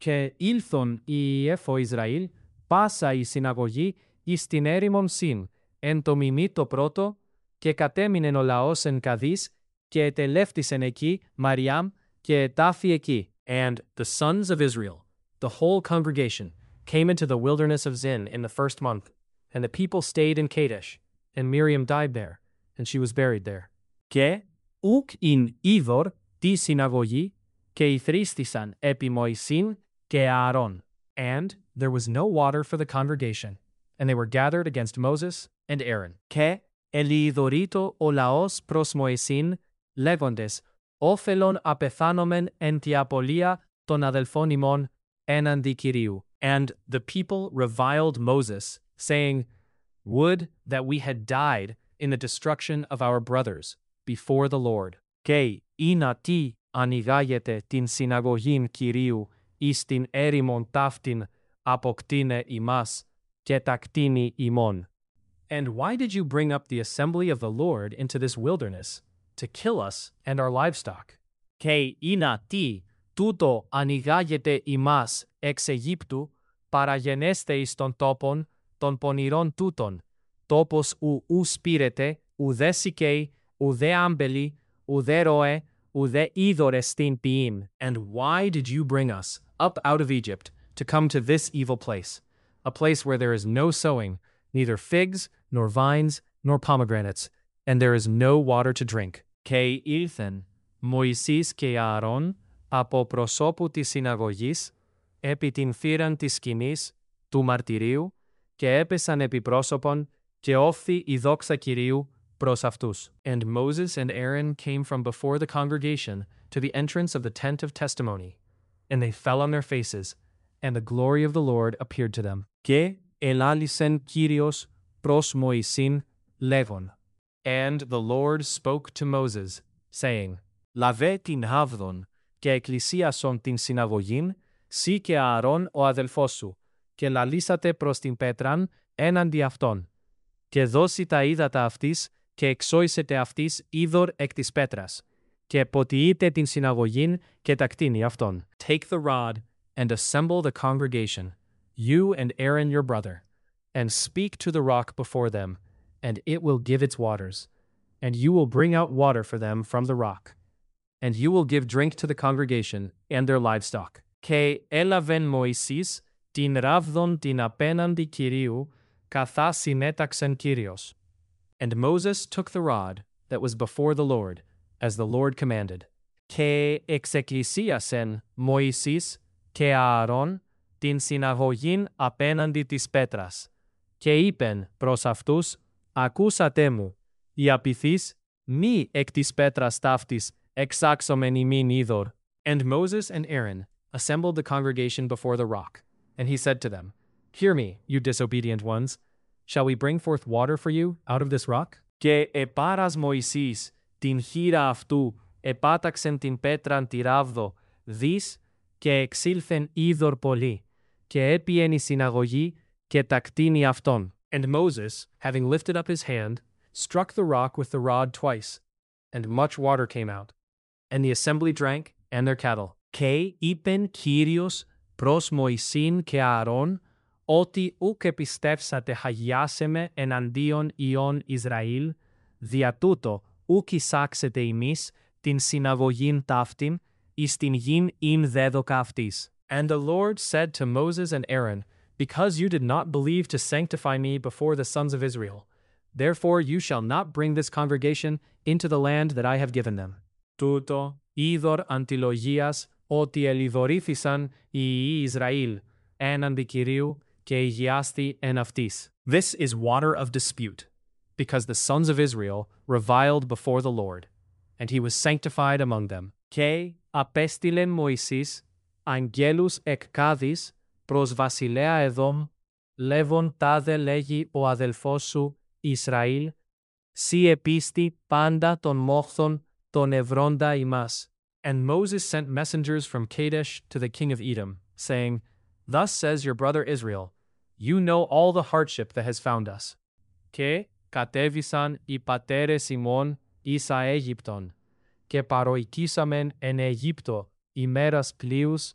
Και ήλθον η εφο Ισραήλ, πάσα η συναγωγή εις την έρημον Συν, εν το μιμή το πρώτο, και κατέμεινεν ο λαός εν Καδής, και ετελεύτησεν εκεί Μαριάμ, και ετάφη εκεί. And the sons of Israel, the whole congregation, came into the wilderness of Zin in the first month, and the people stayed in Kadesh, and Miriam died there, and she was buried there. Και ουκ ειν είδωρ τη συναγωγή, και ηθρίστησαν επί Μωυσήν και Ααρών. And there was no water for the congregation, and they were gathered against Moses and Aaron. Και ελιειδωρείτο ο λαός προς Μωυσήν, λέγοντες, όφελον απεθάνομεν εν τη απολία των αδελφών ημών έναντι Κυρίου. And the people reviled Moses, saying, Would that we had died in the destruction of our brothers before the Lord. Και ήνα τι ανοιγάγεται την συναγωγήν Κυρίου εις την έρημον ταύτην αποκτήνε ημάς και τακτήνει ημών. And why did you bring up the assembly of the Lord into this wilderness, to kill us and our livestock? Και ήνα τι τούτο ανοιγάγεται ημάς εξ Αιγύπτου, παραγενέστε εις των τόπων των πονηρών τούτων, τόπος ου σπήρεται, ουδέ σικαίοι, ουδέ άμπελοι, ουδέ ροέ, ουδέ είδωρε στην ποιήν. And why did you bring us up out of Egypt to come to this evil place, a place where there is no sowing, neither figs, nor vines, nor pomegranates, and there is no water to drink? Και ήλθεν Μωυσής και Ααρών από προσώπου της συναγωγής, επί την θύραν της σκηνής του μαρτυρίου, και έπεσαν επί πρόσωπον, και όφθη η δόξα Κυρίου προς αυτούς. And Moses and Aaron came from before the congregation to the entrance of the tent of testimony, and they fell on their faces, and the glory of the Lord appeared to them. Και ελάλησεν Κύριος προς Μωυσήν λέγον. And the Lord spoke to Moses, saying, Λαβέ την χάβδον, και εκκλησίασον την συναγωγήν, σύ και Ααρών ο αδελφός σου, και λαλήσατε προς την πέτραν έναντι αυτών. Και δώσει τα ύδατα αυτής, και εξόησετε αυτής είδωρ εκ της πέτρας, και ποτιείτε την συναγωγήν και τα κτίνη αυτών. Take the rod, and assemble the congregation, you and Aaron your brother, and speak to the rock before them, and it will give its waters, and you will bring out water for them from the rock, and you will give drink to the congregation and their livestock. Και έλαβεν Μωυσής την ράβδον την απέναντι Κυρίου, καθά συνέταξεν Κύριος. And Moses took the rod that was before the Lord, as the Lord commanded. Και εξεκκλησίασεν Μωυσής και Ααρών την συναγωγήν απέναντι της πέτρας. Και είπεν προς αυτούς, ακούσατε μου, οι απειθείς, μη εκ της πέτρας ταύτης εξάξομεν ημίν είδωρ. And Moses and Aaron assembled the congregation before the rock, and he said to them, Hear me, you disobedient ones. Shall we bring forth water for you out of this rock? Και επάρας Μωυσής την χείρα αυτού, επάταξεν την πέτραν τη ράβδο, δις, και εξήλθεν είδωρ πολύ, και έπιεν η συναγωγή, και τα κτίνη αυτών. And Moses, having lifted up his hand, struck the rock with the rod twice, and much water came out. And the assembly drank, and their cattle. Και είπεν Κύριος προς Μωυσήν και Ααρών, ότι ουκ επιστεύσατε χαγιάσεμε εναντίον ιών Ισραήλ, δια τούτο ουκ εισάξετε ημείς την συναγωγήν ταύτην, εις την γην ειν δέδοκα αυτής. And the Lord said to Moses and Aaron, Because you did not believe to sanctify me before the sons of Israel, therefore you shall not bring this congregation into the land that I have given them. Τούτο είδωρ αντιλογίας, ότι ελιδωρήθησαν οι ιοί Ισραήλ, έναντι Κυρίου, και υγιάστη εν αυτής. This is water of dispute, because the sons of Israel reviled before the Lord, and he was sanctified among them. Και απέστειλεν Μωυσής αγγέλους εκ Κάδης προς βασιλέα Εδόμ, λέγον τάδε λέγει ο αδελφός σου Ισραήλ, σύ επίστη πάντα των μόχθων των ευρώντα ημάς. And Moses sent messengers from Kadesh to the king of Edom, saying, Thus says your brother Israel, You know all the hardship that has found us. Και κατέβησαν οι πατέρες ημών εις Αίγυπτον, και παροικήσαμεν εν Αιγύπτο ημέρας πλοίους,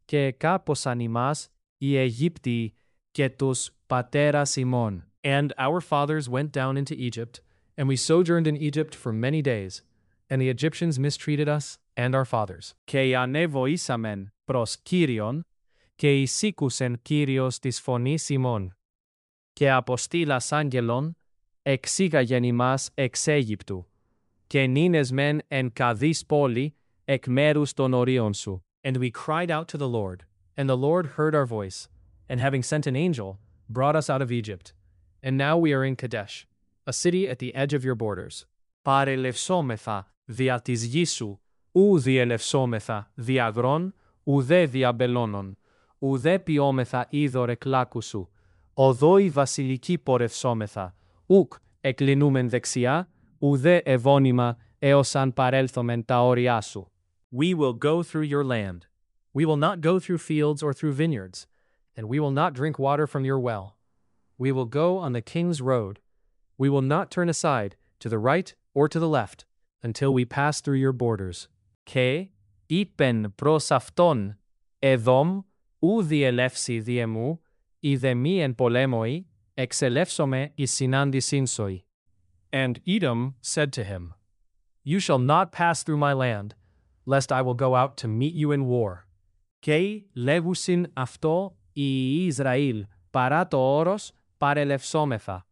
και κάπωσαν ημάς οι Αιγύπτιοι και τους πατέρας ημών. And our fathers went down into Egypt, and we sojourned in Egypt for many days, and the Egyptians mistreated us and our fathers. Και ανεβοήσαμεν προς Κύριον, και εισήκουσεν Κύριος της φωνής ημών. Και αποστήλας άγγελον, εξήγαγεν ημάς εξ Αίγυπτου, και νίνες μεν εν καδείς πόλη, εκ μέρους των ορίων σου. And we cried out to the Lord, and the Lord heard our voice, and having sent an angel, brought us out of Egypt. And now we are in Kadesh, a city at the edge of your borders. Παρελευσόμεθα δια της γης σου, ου διελευσόμεθα δια αγρών, ουδέ δια μπελώνων, ουδέ ποιόμεθα είδωρ εκ λάκκου σου. Οδό η βασιλική πορευσόμεθα, ουκ εκλινούμεν δεξιά, ουδέ ευώνυμα έως αν παρέλθομεν τα όρια σου. We will go through your land. We will not go through fields or through vineyards, and we will not drink water from your well. We will go on the king's road. We will not turn aside to the right or to the left until we pass through your borders. Και είπεν προς αυτόν, Εδόμ, ου διελεύσει διεμού, είδε μη εν πολέμοι, εξελεύσομαι εις συνάντησιν σοι. And Edom said to him, You shall not pass through my land, lest I will go out to meet you in war. Και λέγουσιν αυτό οι Ισραήλ, παρά το όρος παρελευσόμεθα.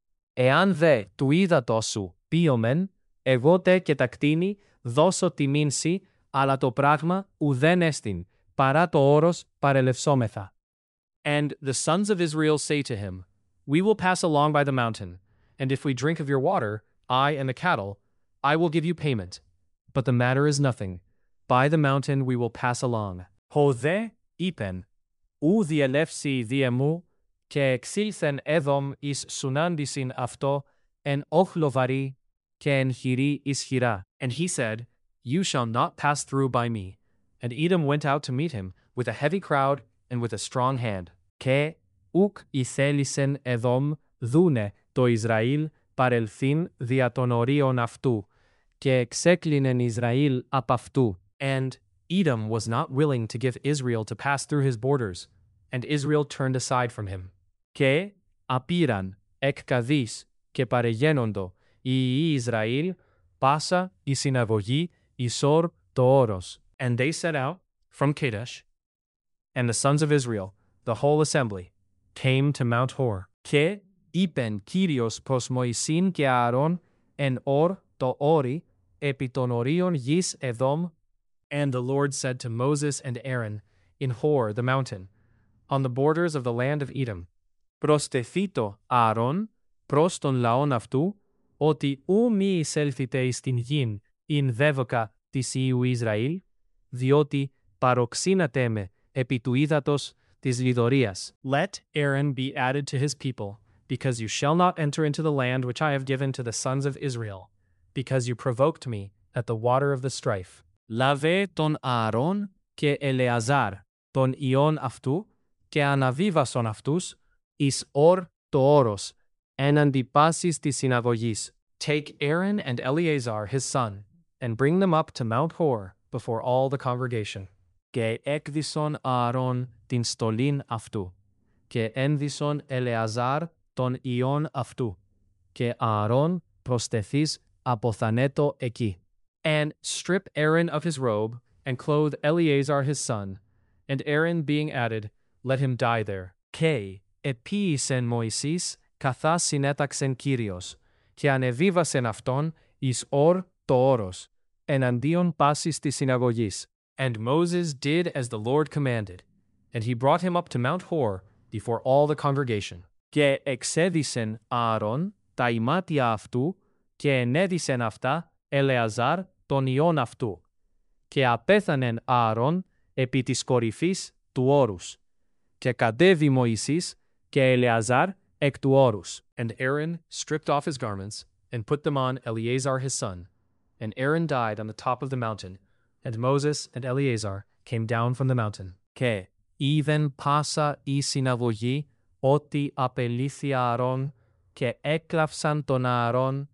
Εάν δε του ύδατος σου πίωμεν, εγώ τε και τα κτήνη δώσω τιμήν σοι, αλλά το πράγμα ουδέν εστιν, παρά το όρος παρελευσόμεθα. And the sons of Israel say to him, We will pass along by the mountain, and if we drink of your water, I and the cattle, I will give you payment. But the matter is nothing. By the mountain we will pass along. Ho δε είπεν, ου διελεύσει διεμού, και εξήλθεν Έδομ εις συνάντησιν αυτό, εν όχλο βαρύ, και εν χειρή ισχυρά. And he said, You shall not pass through by me. And Edom went out to meet him, with a heavy crowd, and with a strong hand. Και ουκ ηθέλησεν Εδόμ δούνε το Ισραήλ παρελθύν δια των ορίων αυτού, και εξέκλεινεν Ισραήλ απ' αυτού. And Edom was not willing to give Israel to pass through his borders, and Israel turned aside from him. Και απήραν εκ Καδής και παρεγένοντο οι Ισραήλ πάσα η συναγωγή εις ορ το όρος. And they set out from Kadesh, and the sons of Israel, the whole assembly, came to Mount Hor. Και είπεν Κύριος προς Μωυσήν και Ααρών εν ορ το όρι επί των ορίων γης Εδόμ. And the Lord said to Moses and Aaron in Hor the mountain, on the borders of the land of Edom, προστεθήτω Ααρών προς τον λαόν αυτού, ότι ου μη εισέλθητε εις την γην ειν δεύοκα της Υιού Ισραήλ, διότι παροξύνατε με επί του ύδατος της λιδωρίας. Let Aaron be added to his people, because you shall not enter into the land which I have given to the sons of Israel, because you provoked me at the water of the strife. Λαβέ τον Ααρών και Ελεαζάρ, τον ιών αυτού, και αναβίβασον αυτούς, εις ορ το όρος, έναντι πάσης της συναγωγής. Take Aaron and Eleazar his son, and bring them up to Mount Hor before all the congregation. Και έκδισον Ααρών την στολήν αυτού, και ένδισον Ελεαζάρ τον ιών αυτού, και Ααρών προστεθείς αποθανέτω εκεί. And strip Aaron of his robe, and clothe Eleazar his son, and Aaron being added, let him die there. Και επίησεν Μωυσής, καθά συνέταξεν Κύριος, και ανεβίβασεν αυτόν εις ορ το όρος, εναντίον πάσης της συναγωγής. And Moses did as the Lord commanded, and he brought him up to Mount Hor before all the congregation. Και εξέδισεν Ααρών τα ημάτια αυτού, και ενέδισεν αυτά Ελεαζάρ τον ιών αυτού. Και απέθανεν Ααρών επί της κορυφής του όρους. Και κατέβη Μωυσής και Ελεαζάρ εκ του όρους. And Aaron stripped off his garments, and put them on Eleazar his son. And Aaron died on the top of the mountain, and Moses and Eleazar came down from the mountain. Και είδεν πάσα η συναγωγή ότι απελήθη Ααρών, και έκλαυσαν τον Ααρών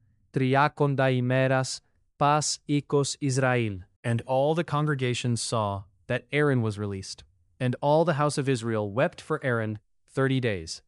30 ημέρας πας οίκος Ισραήλ. And all the congregation saw that Aaron was released, And all the house of Israel wept for Aaron 30 days.